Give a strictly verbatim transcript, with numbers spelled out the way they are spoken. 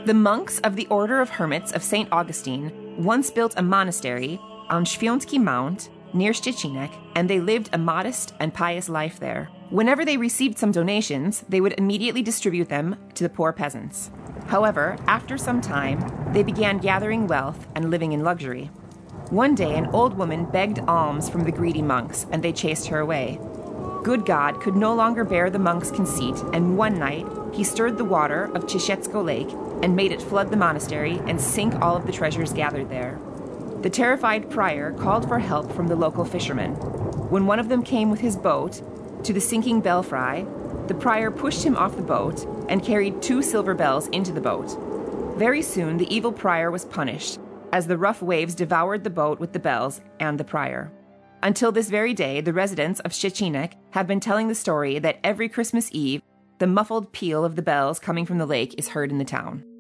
The monks of the Order of Hermits of Saint Augustine once built a monastery on Świątki Mount near Szczecinek, and they lived a modest and pious life there. Whenever they received some donations, they would immediately distribute them to the poor peasants. However, after some time, they began gathering wealth and living in luxury. One day, an old woman begged alms from the greedy monks, and they chased her away. Good God could no longer bear the monks' conceit, and one night he stirred the water of Ciesiecko Lake and made it flood the monastery and sink all of the treasures gathered there. The terrified prior called for help from the local fishermen. When one of them came with his boat to the sinking belfry, the prior pushed him off the boat and carried two silver bells into the boat. Very soon the evil prior was punished, as the rough waves devoured the boat with the bells and the prior. Until this very day, the residents of Szczecinek have been telling the story that every Christmas Eve, the muffled peal of the bells coming from the lake is heard in the town.